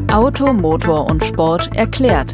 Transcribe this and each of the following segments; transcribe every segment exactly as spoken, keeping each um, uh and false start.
Auto, Motor und Sport erklärt.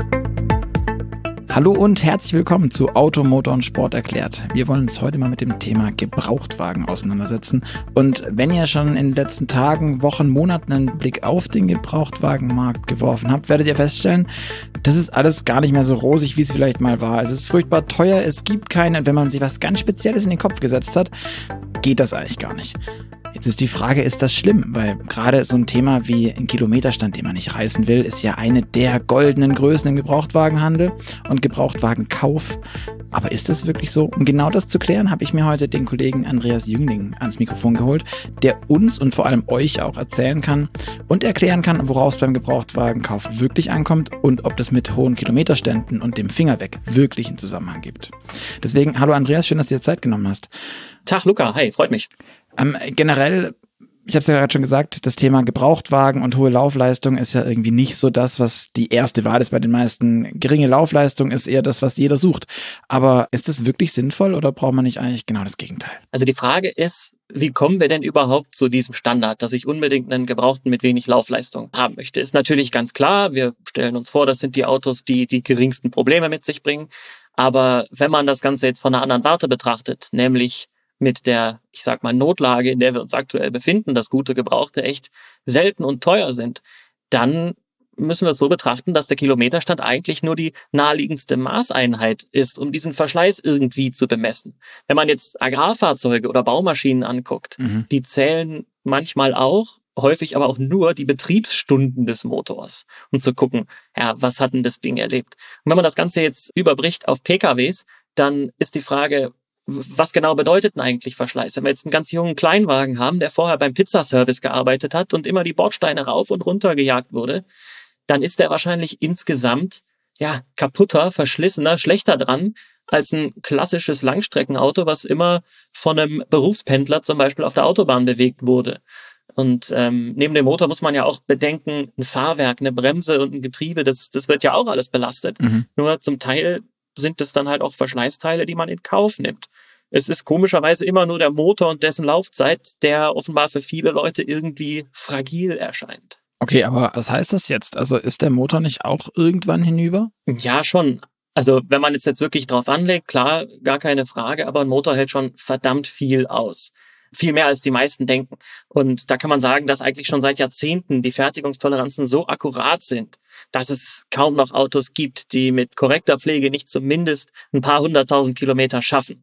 Hallo und herzlich willkommen zu Auto, Motor und Sport erklärt. Wir wollen uns heute mal mit dem Thema Gebrauchtwagen auseinandersetzen. Und wenn ihr schon in den letzten Tagen, Wochen, Monaten einen Blick auf den Gebrauchtwagenmarkt geworfen habt, werdet ihr feststellen, das ist alles gar nicht mehr so rosig, wie es vielleicht mal war. Es ist furchtbar teuer, es gibt keine. Und wenn man sich was ganz Spezielles in den Kopf gesetzt hat, geht das eigentlich gar nicht. Jetzt ist die Frage, ist das schlimm? Weil gerade so ein Thema wie ein Kilometerstand, den man nicht reißen will, ist ja eine der goldenen Größen im Gebrauchtwagenhandel und Gebrauchtwagenkauf. Aber ist das wirklich so? Um genau das zu klären, habe ich mir heute den Kollegen Andreas Jüngling ans Mikrofon geholt, der uns und vor allem euch auch erzählen kann und erklären kann, worauf es beim Gebrauchtwagenkauf wirklich ankommt und ob das mit hohen Kilometerständen und dem Finger weg wirklich einen Zusammenhang gibt. Deswegen, hallo Andreas, schön, dass du dir Zeit genommen hast. Tag Luca, hi, freut mich. Ähm, generell, ich habe es ja gerade schon gesagt, das Thema Gebrauchtwagen und hohe Laufleistung ist ja irgendwie nicht so das, was die erste Wahl ist bei den meisten. Geringe Laufleistung ist eher das, was jeder sucht. Aber ist das wirklich sinnvoll oder braucht man nicht eigentlich genau das Gegenteil? Also die Frage ist, wie kommen wir denn überhaupt zu diesem Standard, dass ich unbedingt einen Gebrauchten mit wenig Laufleistung haben möchte? Ist natürlich ganz klar, wir stellen uns vor, das sind die Autos, die die geringsten Probleme mit sich bringen. Aber wenn man das Ganze jetzt von einer anderen Warte betrachtet, nämlich mit der, ich sag mal, Notlage, in der wir uns aktuell befinden, dass gute Gebrauchte echt selten und teuer sind, dann müssen wir es so betrachten, dass der Kilometerstand eigentlich nur die naheliegendste Maßeinheit ist, um diesen Verschleiß irgendwie zu bemessen. Wenn man jetzt Agrarfahrzeuge oder Baumaschinen anguckt, mhm. die zählen manchmal auch, häufig aber auch nur die Betriebsstunden des Motors, um zu gucken, ja, was hat denn das Ding erlebt? Und wenn man das Ganze jetzt überbricht auf P K Ws, dann ist die Frage, was genau bedeutet denn eigentlich Verschleiß? Wenn wir jetzt einen ganz jungen Kleinwagen haben, der vorher beim Pizzaservice gearbeitet hat und immer die Bordsteine rauf und runter gejagt wurde, dann ist der wahrscheinlich insgesamt ja kaputter, verschlissener, schlechter dran als ein klassisches Langstreckenauto, was immer von einem Berufspendler zum Beispiel auf der Autobahn bewegt wurde. Und ähm, neben dem Motor muss man ja auch bedenken, ein Fahrwerk, eine Bremse und ein Getriebe, das, das wird ja auch alles belastet. Mhm. Nur zum Teil sind es dann halt auch Verschleißteile, die man in Kauf nimmt. Es ist komischerweise immer nur der Motor und dessen Laufzeit, der offenbar für viele Leute irgendwie fragil erscheint. Okay, aber was heißt das jetzt? Also ist der Motor nicht auch irgendwann hinüber? Ja, schon. Also wenn man jetzt, jetzt wirklich drauf anlegt, klar, gar keine Frage, aber ein Motor hält schon verdammt viel aus. Viel mehr als die meisten denken. Und da kann man sagen, dass eigentlich schon seit Jahrzehnten die Fertigungstoleranzen so akkurat sind, dass es kaum noch Autos gibt, die mit korrekter Pflege nicht zumindest ein paar hunderttausend Kilometer schaffen.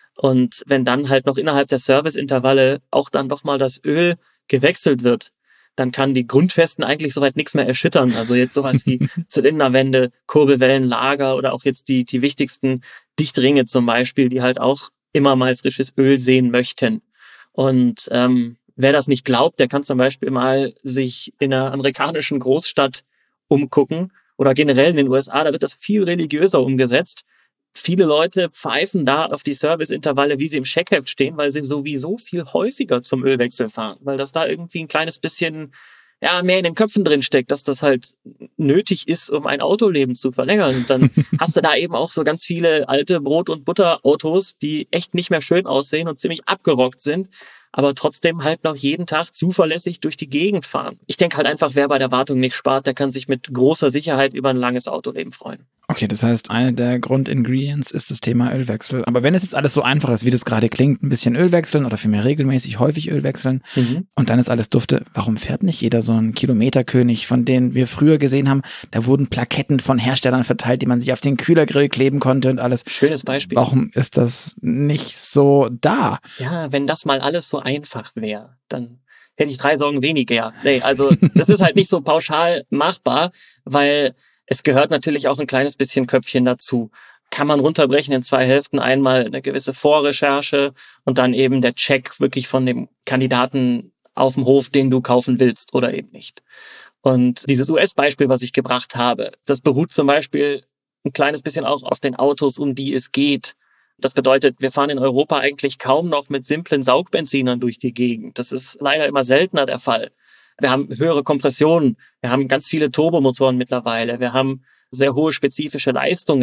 Und wenn dann halt noch innerhalb der Serviceintervalle auch dann doch mal das Öl gewechselt wird, dann kann die Grundfesten eigentlich soweit nichts mehr erschüttern. Also jetzt sowas wie Zylinderwände, Kurbelwellenlager oder auch jetzt die, die wichtigsten Dichtringe zum Beispiel, die halt auch immer mal frisches Öl sehen möchten. Und ähm, wer das nicht glaubt, der kann zum Beispiel mal sich in einer amerikanischen Großstadt umgucken oder generell in den U S A, da wird das viel religiöser umgesetzt. Viele Leute pfeifen da auf die Serviceintervalle, wie sie im Checkheft stehen, weil sie sowieso viel häufiger zum Ölwechsel fahren, weil das da irgendwie ein kleines bisschen ja mehr in den Köpfen drin steckt, dass das halt nötig ist, um ein Autoleben zu verlängern. Und dann hast du da eben auch so ganz viele alte Brot- und Butterautos, die echt nicht mehr schön aussehen und ziemlich abgerockt sind, aber trotzdem halt noch jeden Tag zuverlässig durch die Gegend fahren. Ich denke halt einfach, wer bei der Wartung nicht spart, der kann sich mit großer Sicherheit über ein langes Autoleben freuen. Okay, das heißt, eine der Grundingredients ist das Thema Ölwechsel. Aber wenn es jetzt alles so einfach ist, wie das gerade klingt, ein bisschen Öl wechseln oder vielmehr regelmäßig häufig Öl wechseln mhm. und dann ist alles dufte, warum fährt nicht jeder so einen Kilometerkönig, von denen wir früher gesehen haben, da wurden Plaketten von Herstellern verteilt, die man sich auf den Kühlergrill kleben konnte und alles. Schönes Beispiel. Warum ist das nicht so da? Ja, wenn das mal alles so einfach wäre, dann hätte ich drei Sorgen weniger. Nee, also das ist halt nicht so pauschal machbar, weil es gehört natürlich auch ein kleines bisschen Köpfchen dazu. Kann man runterbrechen in zwei Hälften. Einmal eine gewisse Vorrecherche und dann eben der Check wirklich von dem Kandidaten auf dem Hof, den du kaufen willst oder eben nicht. Und dieses U S-Beispiel, was ich gebracht habe, das beruht zum Beispiel ein kleines bisschen auch auf den Autos, um die es geht. Das bedeutet, wir fahren in Europa eigentlich kaum noch mit simplen Saugbenzinern durch die Gegend. Das ist leider immer seltener der Fall. Wir haben höhere Kompressionen, wir haben ganz viele Turbomotoren mittlerweile, wir haben sehr hohe spezifische Leistungen.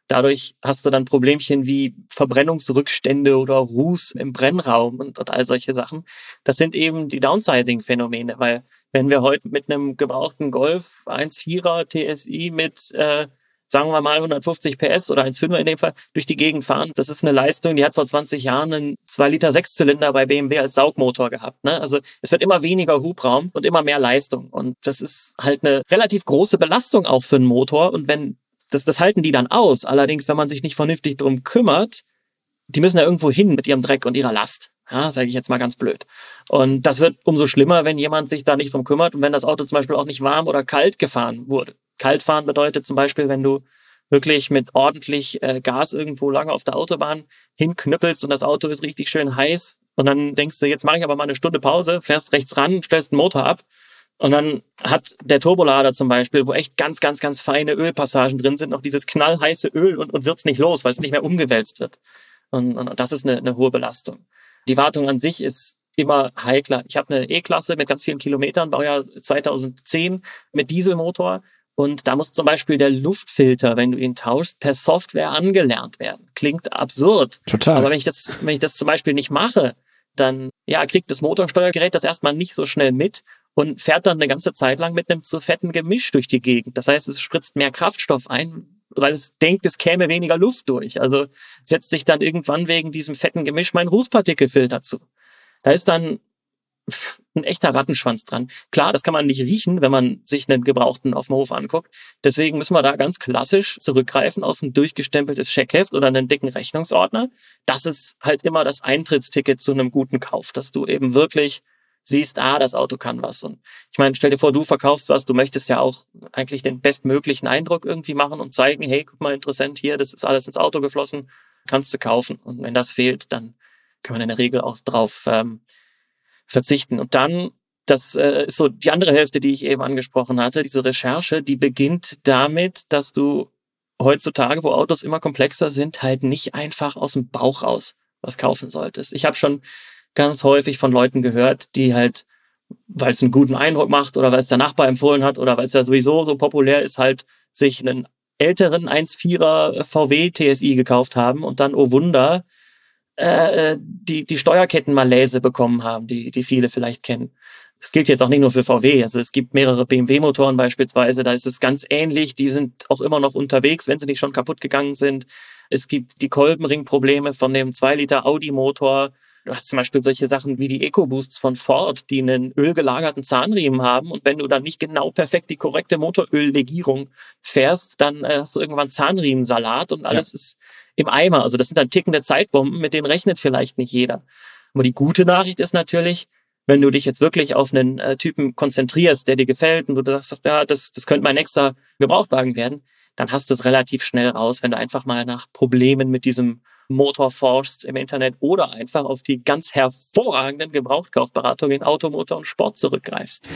Dadurch hast du dann Problemchen wie Verbrennungsrückstände oder Ruß im Brennraum und, und all solche Sachen. Das sind eben die Downsizing-Phänomene, weil wenn wir heute mit einem gebrauchten Golf eins Komma vierer T S I mit, äh, sagen wir mal, hundertfünfzig P S oder eins Komma fünfer in dem Fall durch die Gegend fahren, das ist eine Leistung, die hat vor zwanzig Jahren einen zwei Liter Sechszylinder bei B M W als Saugmotor gehabt. Ne? Also es wird immer weniger Hubraum und immer mehr Leistung. Und das ist halt eine relativ große Belastung auch für einen Motor. Und wenn das, das halten die dann aus. Allerdings, wenn man sich nicht vernünftig drum kümmert, die müssen ja irgendwo hin mit ihrem Dreck und ihrer Last. Ja, sage ich jetzt mal ganz blöd. Und das wird umso schlimmer, wenn jemand sich da nicht drum kümmert und wenn das Auto zum Beispiel auch nicht warm oder kalt gefahren wurde. Kalt fahren bedeutet zum Beispiel, wenn du wirklich mit ordentlich äh, Gas irgendwo lange auf der Autobahn hinknüppelst und das Auto ist richtig schön heiß und dann denkst du, jetzt mache ich aber mal eine Stunde Pause, fährst rechts ran, stellst den Motor ab und dann hat der Turbolader zum Beispiel, wo echt ganz, ganz, ganz feine Ölpassagen drin sind, noch dieses knallheiße Öl und, und wird's nicht los, weil es nicht mehr umgewälzt wird. Und, und das ist eine, eine hohe Belastung. Die Wartung an sich ist immer heikler. Ich habe eine E-Klasse mit ganz vielen Kilometern, Baujahr zweitausendzehn mit Dieselmotor. Und da muss zum Beispiel der Luftfilter, wenn du ihn tauschst, per Software angelernt werden. Klingt absurd. Total. Aber wenn ich das, wenn ich das zum Beispiel nicht mache, dann ja kriegt das Motorsteuergerät das erstmal nicht so schnell mit und fährt dann eine ganze Zeit lang mit einem zu fetten Gemisch durch die Gegend. Das heißt, es spritzt mehr Kraftstoff ein, weil es denkt, es käme weniger Luft durch. Also setzt sich dann irgendwann wegen diesem fetten Gemisch mein Rußpartikelfilter zu. Da ist dann ein echter Rattenschwanz dran. Klar, das kann man nicht riechen, wenn man sich einen Gebrauchten auf dem Hof anguckt. Deswegen müssen wir da ganz klassisch zurückgreifen auf ein durchgestempeltes Scheckheft oder einen dicken Rechnungsordner. Das ist halt immer das Eintrittsticket zu einem guten Kauf, dass du eben wirklich siehst, ah, das Auto kann was. Und ich meine, stell dir vor, du verkaufst was, du möchtest ja auch eigentlich den bestmöglichen Eindruck irgendwie machen und zeigen, hey, guck mal, interessant hier, das ist alles ins Auto geflossen, kannst du kaufen. Und wenn das fehlt, dann kann man in der Regel auch drauf ähm, verzichten. Und dann, das äh, ist so die andere Hälfte, die ich eben angesprochen hatte, diese Recherche, die beginnt damit, dass du heutzutage, wo Autos immer komplexer sind, halt nicht einfach aus dem Bauch raus was kaufen solltest. Ich habe schon ganz häufig von Leuten gehört, die halt, weil es einen guten Eindruck macht oder weil es der Nachbar empfohlen hat oder weil es ja sowieso so populär ist, halt sich einen älteren eins Komma vierer V W T S I gekauft haben und dann, oh Wunder, äh, die die Steuerkettenmalaise bekommen haben, die die viele vielleicht kennen. Das gilt jetzt auch nicht nur für V W, also es gibt mehrere B M W-Motoren beispielsweise, da ist es ganz ähnlich, die sind auch immer noch unterwegs, wenn sie nicht schon kaputt gegangen sind. Es gibt die Kolbenringprobleme von dem zwei Liter Audi-Motor. Du hast zum Beispiel solche Sachen wie die EcoBoosts von Ford, die einen ölgelagerten Zahnriemen haben. Und wenn du dann nicht genau perfekt die korrekte Motoröllegierung fährst, dann äh, hast du irgendwann Zahnriemensalat und alles ja. ist im Eimer. Also das sind dann tickende Zeitbomben, mit denen rechnet vielleicht nicht jeder. Aber die gute Nachricht ist natürlich, wenn du dich jetzt wirklich auf einen äh, Typen konzentrierst, der dir gefällt und du sagst, ja, das, das könnte mein nächster Gebrauchtwagen werden, dann hast du es relativ schnell raus, wenn du einfach mal nach Problemen mit diesem Motor forschst im Internet oder einfach auf die ganz hervorragenden Gebrauchtkaufberatungen in Auto, Motor und Sport zurückgreifst.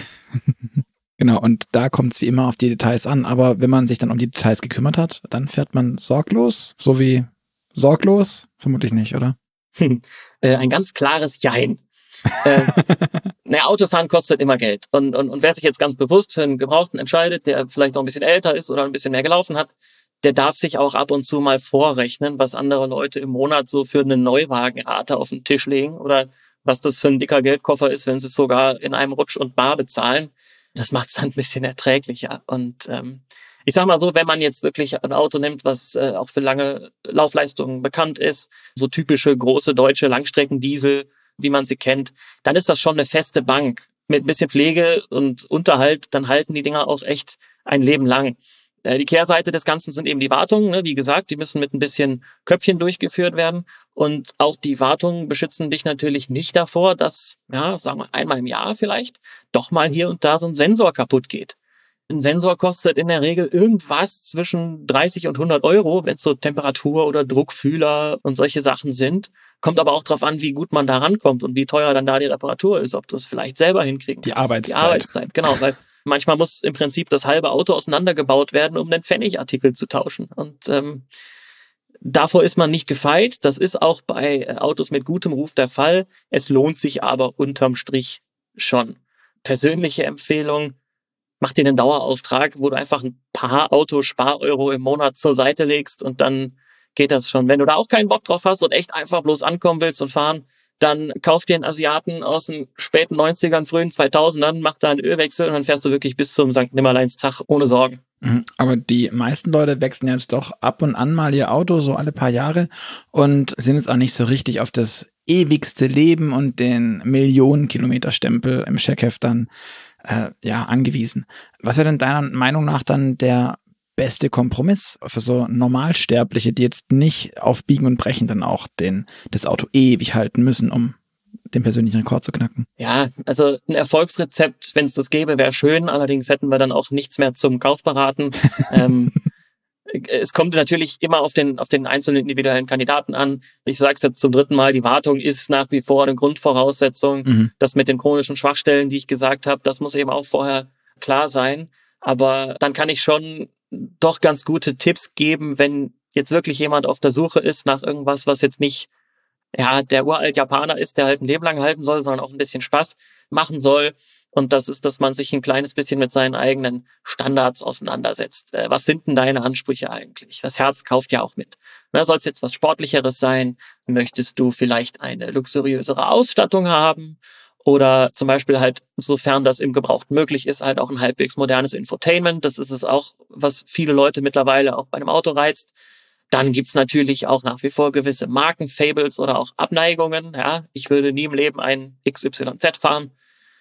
Genau, und da kommt es wie immer auf die Details an. Aber wenn man sich dann um die Details gekümmert hat, dann fährt man sorglos, so wie sorglos? Vermutlich nicht, oder? Hm, äh, ein ganz klares Jein. äh, naja, Autofahren kostet immer Geld. Und, und, und wer sich jetzt ganz bewusst für einen Gebrauchten entscheidet, der vielleicht noch ein bisschen älter ist oder ein bisschen mehr gelaufen hat, der darf sich auch ab und zu mal vorrechnen, was andere Leute im Monat so für eine Neuwagenrate auf den Tisch legen oder was das für ein dicker Geldkoffer ist, wenn sie es sogar in einem Rutsch und bar bezahlen. Das macht es dann ein bisschen erträglicher. Und ähm, ich sag mal so, wenn man jetzt wirklich ein Auto nimmt, was äh, auch für lange Laufleistungen bekannt ist, so typische große deutsche Langstreckendiesel, wie man sie kennt, dann ist das schon eine feste Bank. Mit ein bisschen Pflege und Unterhalt, dann halten die Dinger auch echt ein Leben lang. Die Kehrseite des Ganzen sind eben die Wartungen. Ne? Wie gesagt, die müssen mit ein bisschen Köpfchen durchgeführt werden. Und auch die Wartungen beschützen dich natürlich nicht davor, dass, ja, sagen wir einmal im Jahr vielleicht, doch mal hier und da so ein Sensor kaputt geht. Ein Sensor kostet in der Regel irgendwas zwischen dreißig und hundert Euro, wenn es so Temperatur- oder Druckfühler und solche Sachen sind. Kommt aber auch drauf an, wie gut man da rankommt und wie teuer dann da die Reparatur ist, ob du es vielleicht selber hinkriegen die kannst. Arbeitszeit. Die Arbeitszeit, genau, weil manchmal muss im Prinzip das halbe Auto auseinandergebaut werden, um den Pfennigartikel zu tauschen. Und ähm, davor ist man nicht gefeit. Das ist auch bei Autos mit gutem Ruf der Fall. Es lohnt sich aber unterm Strich schon. Persönliche Empfehlung, mach dir einen Dauerauftrag, wo du einfach ein paar Autospar-Euro im Monat zur Seite legst und dann geht das schon. Wenn du da auch keinen Bock drauf hast und echt einfach bloß ankommen willst und fahren, dann kauf dir einen Asiaten aus den späten neunzigern, frühen zweitausendern, mach da einen Ölwechsel und dann fährst du wirklich bis zum Sankt Nimmerleinstag ohne Sorgen. Aber die meisten Leute wechseln jetzt doch ab und an mal ihr Auto, so alle paar Jahre, und sind jetzt auch nicht so richtig auf das ewigste Leben und den Millionen-Kilometer-Stempel im Checkheft dann äh, ja angewiesen. Was wäre denn deiner Meinung nach dann der beste Kompromiss für so Normalsterbliche, die jetzt nicht auf Biegen und Brechen dann auch den, das Auto ewig halten müssen, um den persönlichen Rekord zu knacken? Ja, also ein Erfolgsrezept, wenn es das gäbe, wäre schön. Allerdings hätten wir dann auch nichts mehr zum Kauf beraten. ähm, es kommt natürlich immer auf den auf den einzelnen individuellen Kandidaten an. Ich sage es jetzt zum dritten Mal, die Wartung ist nach wie vor eine Grundvoraussetzung. Mhm. Das mit den chronischen Schwachstellen, die ich gesagt habe, das muss eben auch vorher klar sein. Aber dann kann ich schon doch ganz gute Tipps geben, wenn jetzt wirklich jemand auf der Suche ist nach irgendwas, was jetzt nicht ja der uralt Japaner ist, der halt ein Leben lang halten soll, sondern auch ein bisschen Spaß machen soll. Und das ist, dass man sich ein kleines bisschen mit seinen eigenen Standards auseinandersetzt. Äh, was sind denn deine Ansprüche eigentlich? Das Herz kauft ja auch mit. Soll es jetzt was Sportlicheres sein? Möchtest du vielleicht eine luxuriösere Ausstattung haben? Oder zum Beispiel halt, sofern das im Gebraucht möglich ist, halt auch ein halbwegs modernes Infotainment. Das ist es auch, was viele Leute mittlerweile auch bei einem Auto reizt. Dann gibt's natürlich auch nach wie vor gewisse Markenfables oder auch Abneigungen. Ja, ich würde nie im Leben ein X Y Z fahren.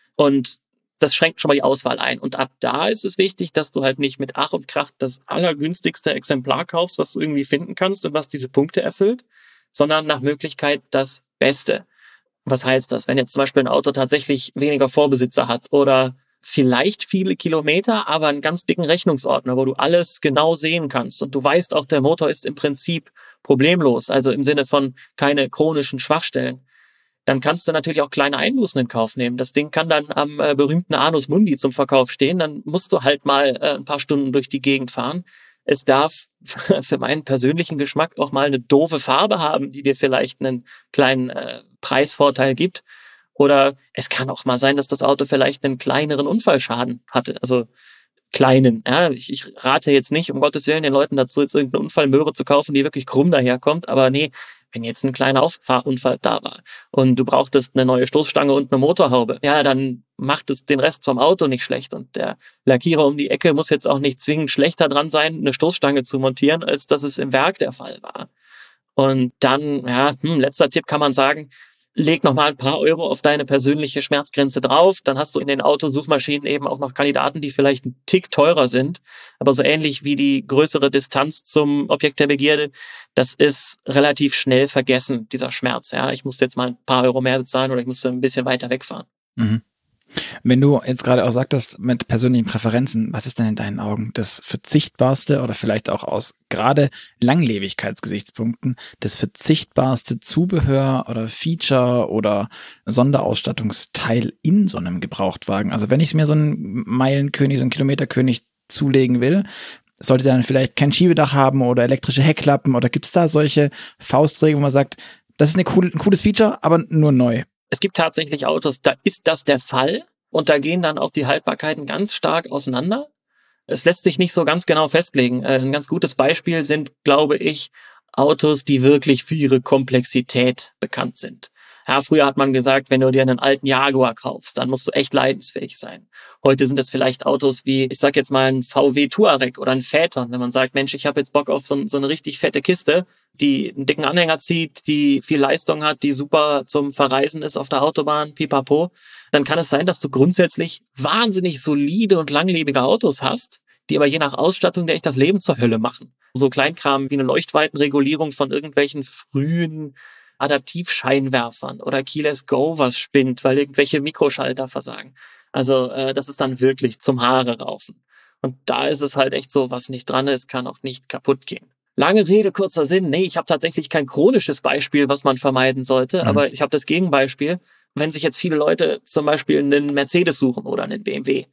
Und das schränkt schon mal die Auswahl ein. Und ab da ist es wichtig, dass du halt nicht mit Ach und Krach das allergünstigste Exemplar kaufst, was du irgendwie finden kannst und was diese Punkte erfüllt, sondern nach Möglichkeit das Beste. Was heißt das? Wenn jetzt zum Beispiel ein Auto tatsächlich weniger Vorbesitzer hat oder vielleicht viele Kilometer, aber einen ganz dicken Rechnungsordner, wo du alles genau sehen kannst und du weißt auch, der Motor ist im Prinzip problemlos, also im Sinne von keine chronischen Schwachstellen, dann kannst du natürlich auch kleine Einbußen in Kauf nehmen. Das Ding kann dann am äh, berühmten Anus Mundi zum Verkauf stehen, dann musst du halt mal äh, ein paar Stunden durch die Gegend fahren. Es darf für meinen persönlichen Geschmack auch mal eine doofe Farbe haben, die dir vielleicht einen kleinen äh, Preisvorteil gibt. Oder es kann auch mal sein, dass das Auto vielleicht einen kleineren Unfallschaden hatte. Also kleinen. Ja, ich, ich rate jetzt nicht, um Gottes Willen, den Leuten dazu, jetzt irgendeine Unfallmöhre zu kaufen, die wirklich krumm daherkommt. Aber nee, wenn jetzt ein kleiner Auffahrunfall da war und du brauchtest eine neue Stoßstange und eine Motorhaube, ja, dann macht es den Rest vom Auto nicht schlecht. Und der Lackierer um die Ecke muss jetzt auch nicht zwingend schlechter dran sein, eine Stoßstange zu montieren, als dass es im Werk der Fall war. Und dann, ja, hm, letzter Tipp kann man sagen, leg noch mal ein paar Euro auf deine persönliche Schmerzgrenze drauf. Dann hast du in den Autosuchmaschinen eben auch noch Kandidaten, die vielleicht einen Tick teurer sind. Aber so ähnlich wie die größere Distanz zum Objekt der Begierde, das ist relativ schnell vergessen, dieser Schmerz. Ja, ich muss jetzt mal ein paar Euro mehr bezahlen oder ich muss ein bisschen weiter wegfahren. Mhm. Wenn du jetzt gerade auch sagtest, mit persönlichen Präferenzen, was ist denn in deinen Augen das verzichtbarste oder vielleicht auch aus gerade Langlebigkeitsgesichtspunkten das verzichtbarste Zubehör oder Feature oder Sonderausstattungsteil in so einem Gebrauchtwagen? Also wenn ich mir so einen Meilenkönig, so einen Kilometerkönig zulegen will, sollte der dann vielleicht kein Schiebedach haben oder elektrische Heckklappen oder gibt es da solche Faustregeln, wo man sagt, das ist eine cool, ein cooles Feature, aber nur neu? Es gibt tatsächlich Autos, da ist das der Fall und da gehen dann auch die Haltbarkeiten ganz stark auseinander. Es lässt sich nicht so ganz genau festlegen. Ein ganz gutes Beispiel sind, glaube ich, Autos, die wirklich für ihre Komplexität bekannt sind. Ja, früher hat man gesagt, wenn du dir einen alten Jaguar kaufst, dann musst du echt leidensfähig sein. Heute sind es vielleicht Autos wie, ich sag jetzt mal, ein V W Touareg oder ein Phaeton. Wenn man sagt, Mensch, ich habe jetzt Bock auf so, so eine richtig fette Kiste, die einen dicken Anhänger zieht, die viel Leistung hat, die super zum Verreisen ist auf der Autobahn, pipapo, dann kann es sein, dass du grundsätzlich wahnsinnig solide und langlebige Autos hast, die aber je nach Ausstattung dir echt das Leben zur Hölle machen. So Kleinkram wie eine Leuchtweitenregulierung von irgendwelchen frühen Adaptivscheinwerfern oder Keyless Go, was spinnt, weil irgendwelche Mikroschalter versagen. Also äh, das ist dann wirklich zum Haare raufen. Und da ist es halt echt so, was nicht dran ist, kann auch nicht kaputt gehen. Lange Rede, kurzer Sinn. Nee, ich habe tatsächlich kein chronisches Beispiel, was man vermeiden sollte, mhm. aber ich habe das Gegenbeispiel. Wenn sich jetzt viele Leute zum Beispiel einen Mercedes suchen oder einen B M W,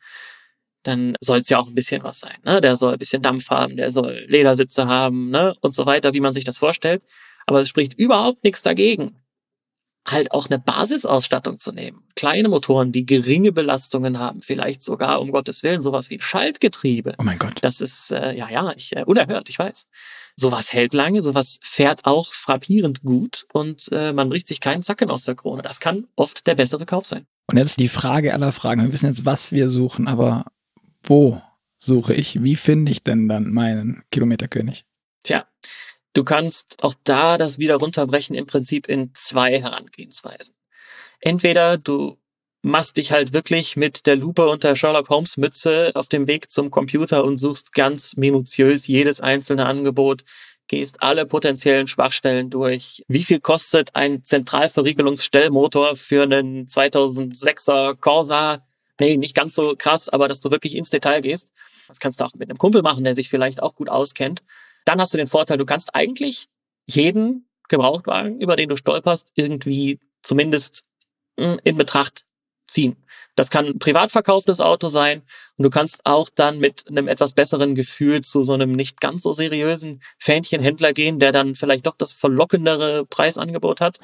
dann soll es ja auch ein bisschen was sein. Ne? Der soll ein bisschen Dampf haben, der soll Ledersitze haben, ne? Und so weiter, wie man sich das vorstellt. Aber es spricht überhaupt nichts dagegen, halt auch eine Basisausstattung zu nehmen. Kleine Motoren, die geringe Belastungen haben, vielleicht sogar, um Gottes Willen, sowas wie ein Schaltgetriebe. Oh mein Gott. Das ist, äh, ja, ja, ich, äh, unerhört, ich weiß. Sowas hält lange, sowas fährt auch frappierend gut und äh, man bricht sich keinen Zacken aus der Krone. Das kann oft der bessere Kauf sein. Und jetzt die Frage aller Fragen. Wir wissen jetzt, was wir suchen, aber wo suche ich? Wie finde ich denn dann meinen Kilometerkönig? Tja, du kannst auch da das wieder runterbrechen im Prinzip in zwei Herangehensweisen. Entweder du machst dich halt wirklich mit der Lupe und der Sherlock Holmes Mütze auf dem Weg zum Computer und suchst ganz minutiös jedes einzelne Angebot, gehst alle potenziellen Schwachstellen durch. Wie viel kostet ein Zentralverriegelungsstellmotor für einen zweitausendsechser Corsa? Nee, nicht ganz so krass, aber dass du wirklich ins Detail gehst. Das kannst du auch mit einem Kumpel machen, der sich vielleicht auch gut auskennt. Dann hast du den Vorteil, du kannst eigentlich jeden Gebrauchtwagen, über den du stolperst, irgendwie zumindest in Betracht ziehen. Das kann ein privat verkauftes Auto sein und du kannst auch dann mit einem etwas besseren Gefühl zu so einem nicht ganz so seriösen Fähnchenhändler gehen, der dann vielleicht doch das verlockendere Preisangebot hat.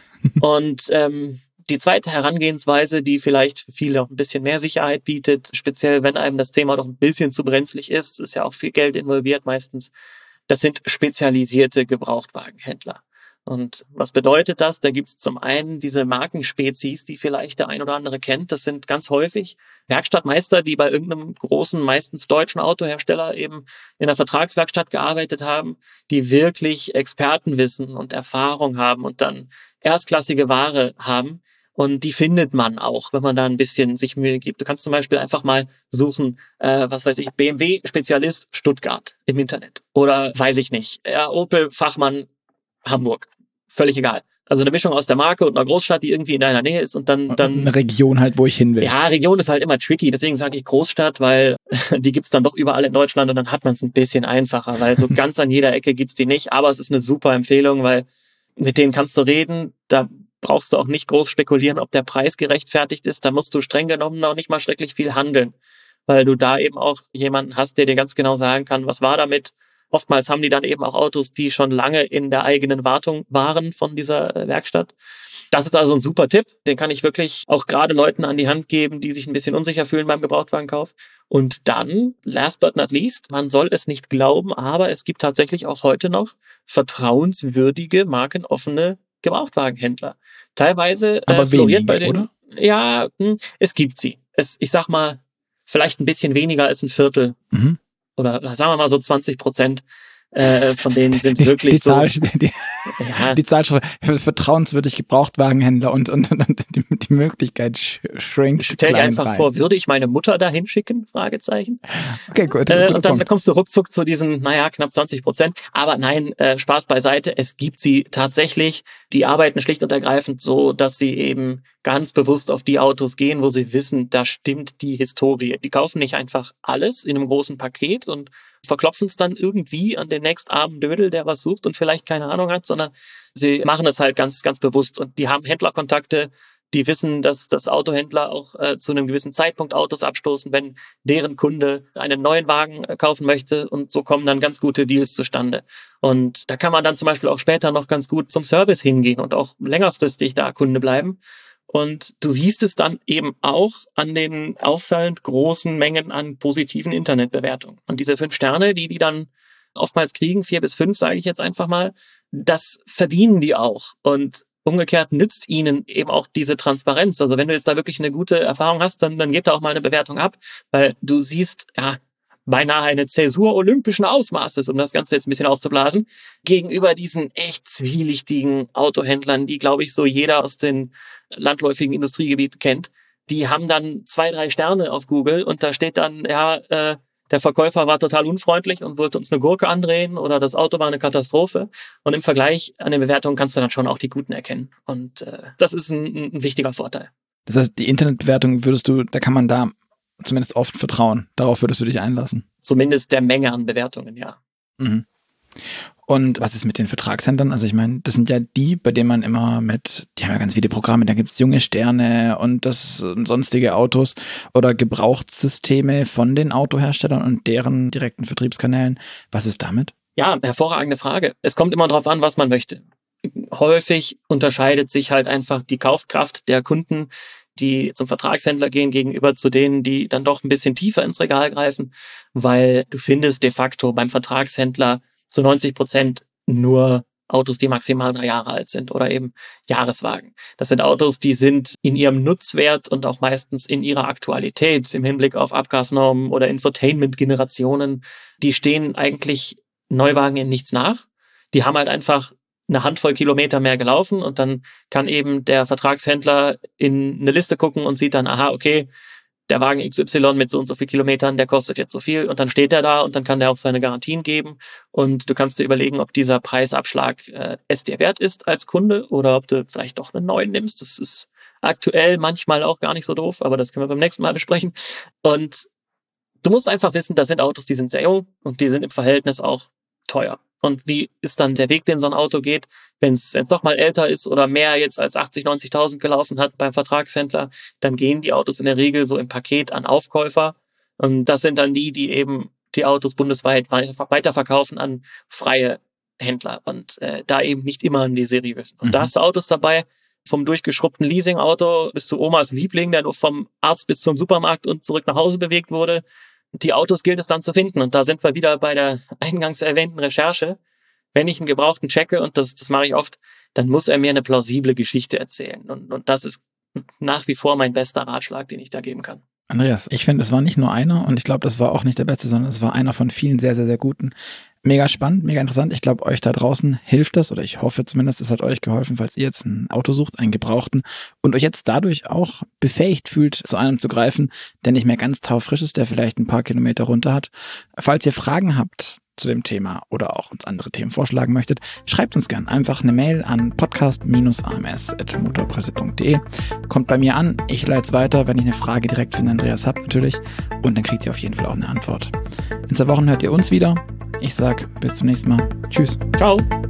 Und ähm, die zweite Herangehensweise, die vielleicht für viele auch ein bisschen mehr Sicherheit bietet, speziell wenn einem das Thema doch ein bisschen zu brenzlig ist, ist ja auch viel Geld involviert meistens, das sind spezialisierte Gebrauchtwagenhändler. Und was bedeutet das? Da gibt es zum einen diese Markenspezies, die vielleicht der ein oder andere kennt. Das sind ganz häufig Werkstattmeister, die bei irgendeinem großen, meistens deutschen Autohersteller eben in der Vertragswerkstatt gearbeitet haben, die wirklich Expertenwissen und Erfahrung haben und dann erstklassige Ware haben. Und die findet man auch, wenn man da ein bisschen sich Mühe gibt. Du kannst zum Beispiel einfach mal suchen, äh, was weiß ich, B M W-Spezialist Stuttgart im Internet. Oder weiß ich nicht, ja, Opel-Fachmann Hamburg. Völlig egal. Also eine Mischung aus der Marke und einer Großstadt, die irgendwie in deiner Nähe ist und dann... dann eine Region halt, wo ich hin will. Ja, Region ist halt immer tricky, deswegen sage ich Großstadt, weil die gibt's dann doch überall in Deutschland und dann hat man es ein bisschen einfacher, weil so ganz an jeder Ecke gibt's die nicht, aber es ist eine super Empfehlung, weil mit denen kannst du reden, da brauchst du auch nicht groß spekulieren, ob der Preis gerechtfertigt ist, da musst du streng genommen noch nicht mal schrecklich viel handeln, weil du da eben auch jemanden hast, der dir ganz genau sagen kann, was war damit. Oftmals haben die dann eben auch Autos, die schon lange in der eigenen Wartung waren von dieser Werkstatt. Das ist also ein super Tipp. Den kann ich wirklich auch gerade Leuten an die Hand geben, die sich ein bisschen unsicher fühlen beim Gebrauchtwagenkauf. Und dann, last but not least, man soll es nicht glauben, aber es gibt tatsächlich auch heute noch vertrauenswürdige, markenoffene Gebrauchtwagenhändler. Teilweise aber äh, floriert wenige, bei den... oder? Ja, mh, es gibt sie. Es, ich sag mal, vielleicht ein bisschen weniger als ein Viertel. Mhm. Oder sagen wir mal so zwanzig Prozent äh, von denen sind die, wirklich die Zahl, so... Die, ja, die Zahl für vertrauenswürdig Gebrauchtwagenhändler und, und, und die, die Möglichkeit schrinkt. Stell dir einfach rein. vor, würde ich meine Mutter da hinschicken? Fragezeichen. Okay, gut. Äh, und dann Punkt. kommst du ruckzuck zu diesen, naja, knapp zwanzig Prozent. Aber nein, äh, Spaß beiseite. Es gibt sie tatsächlich. Die arbeiten schlicht und ergreifend so, dass sie eben ganz bewusst auf die Autos gehen, wo sie wissen, da stimmt die Historie. Die kaufen nicht einfach alles in einem großen Paket und verklopfen es dann irgendwie an den nächstarmen Dödel, der was sucht und vielleicht keine Ahnung hat, sondern sie machen es halt ganz, ganz bewusst. Und die haben Händlerkontakte, die wissen, dass das Autohändler auch äh, zu einem gewissen Zeitpunkt Autos abstoßen, wenn deren Kunde einen neuen Wagen äh, kaufen möchte. Und so kommen dann ganz gute Deals zustande. Und da kann man dann zum Beispiel auch später noch ganz gut zum Service hingehen und auch längerfristig da Kunde bleiben. Und du siehst es dann eben auch an den auffallend großen Mengen an positiven Internetbewertungen. Und diese fünf Sterne, die die dann oftmals kriegen, vier bis fünf, sage ich jetzt einfach mal, das verdienen die auch. Und umgekehrt nützt ihnen eben auch diese Transparenz. Also wenn du jetzt da wirklich eine gute Erfahrung hast, dann, dann gib da auch mal eine Bewertung ab, weil du siehst, ja, beinahe eine Zäsur olympischen Ausmaßes, um das Ganze jetzt ein bisschen aufzublasen, gegenüber diesen echt zwielichtigen Autohändlern, die, glaube ich, so jeder aus den landläufigen Industriegebieten kennt. Die haben dann zwei, drei Sterne auf Google und da steht dann, ja, äh, der Verkäufer war total unfreundlich und wollte uns eine Gurke andrehen oder das Auto war eine Katastrophe. Und im Vergleich an den Bewertungen kannst du dann schon auch die guten erkennen. Und äh, das ist ein, ein wichtiger Vorteil. Das heißt, die Internetbewertung würdest du, da kann man da zumindest oft vertrauen. Darauf würdest du dich einlassen. Zumindest der Menge an Bewertungen, ja. Mhm. Und was ist mit den Vertragshändlern? Also ich meine, das sind ja die, bei denen man immer mit, die haben ja ganz viele Programme, da gibt es junge Sterne und das und sonstige Autos oder Gebrauchtssysteme von den Autoherstellern und deren direkten Vertriebskanälen. Was ist damit? Ja, hervorragende Frage. Es kommt immer darauf an, was man möchte. häufig unterscheidet sich halt einfach die Kaufkraft der Kunden, die zum Vertragshändler gehen, gegenüber zu denen, die dann doch ein bisschen tiefer ins Regal greifen, weil du findest de facto beim Vertragshändler zu neunzig Prozent nur Autos, die maximal drei Jahre alt sind oder eben Jahreswagen. Das sind Autos, die sind in ihrem Nutzwert und auch meistens in ihrer Aktualität im Hinblick auf Abgasnormen oder Infotainment-Generationen, die stehen eigentlich Neuwagen in nichts nach. Die haben halt einfach eine Handvoll Kilometer mehr gelaufen und dann kann eben der Vertragshändler in eine Liste gucken und sieht dann, aha, okay, der Wagen X Y mit so und so viel Kilometern, der kostet jetzt so viel und dann steht er da und dann kann der auch seine Garantien geben und du kannst dir überlegen, ob dieser Preisabschlag äh, es dir wert ist als Kunde oder ob du vielleicht doch einen neuen nimmst. Das ist aktuell manchmal auch gar nicht so doof, aber das können wir beim nächsten Mal besprechen. Und du musst einfach wissen, das sind Autos, die sind sehr jung und die sind im Verhältnis auch teuer. Und wie ist dann der Weg, den so ein Auto geht, wenn es doch mal älter ist oder mehr jetzt als achtzig, neunzigtausend gelaufen hat beim Vertragshändler, dann gehen die Autos in der Regel so im Paket an Aufkäufer. Und das sind dann die, die eben die Autos bundesweit weiterverkaufen an freie Händler und äh, da eben nicht immer an die seriösen. Und mhm. da hast du Autos dabei, vom durchgeschrubbten Leasingauto bis zu Omas Liebling, der nur vom Arzt bis zum Supermarkt und zurück nach Hause bewegt wurde. Die Autos gilt es dann zu finden. Und da sind wir wieder bei der eingangs erwähnten Recherche. Wenn ich einen Gebrauchten checke, und das, das mache ich oft, dann muss er mir eine plausible Geschichte erzählen. Und, und das ist nach wie vor mein bester Ratschlag, den ich da geben kann. Andreas, ich finde, es war nicht nur einer und ich glaube, das war auch nicht der beste, sondern es war einer von vielen sehr, sehr, sehr guten. Mega spannend, mega interessant. Ich glaube, euch da draußen hilft das oder ich hoffe zumindest, es hat euch geholfen, falls ihr jetzt ein Auto sucht, einen Gebrauchten und euch jetzt dadurch auch befähigt fühlt, zu einem zu greifen, der nicht mehr ganz taufrisch ist, der vielleicht ein paar Kilometer runter hat. Falls ihr Fragen habt zu dem Thema oder auch uns andere Themen vorschlagen möchtet, schreibt uns gern einfach eine Mail an podcast dash a m s at motorpresse punkt de. Kommt bei mir an, ich leite es weiter, wenn ich eine Frage direkt für den Andreas habe natürlich und dann kriegt ihr auf jeden Fall auch eine Antwort. In zwei Wochen hört ihr uns wieder. Ich sag bis zum nächsten Mal. Tschüss. Ciao.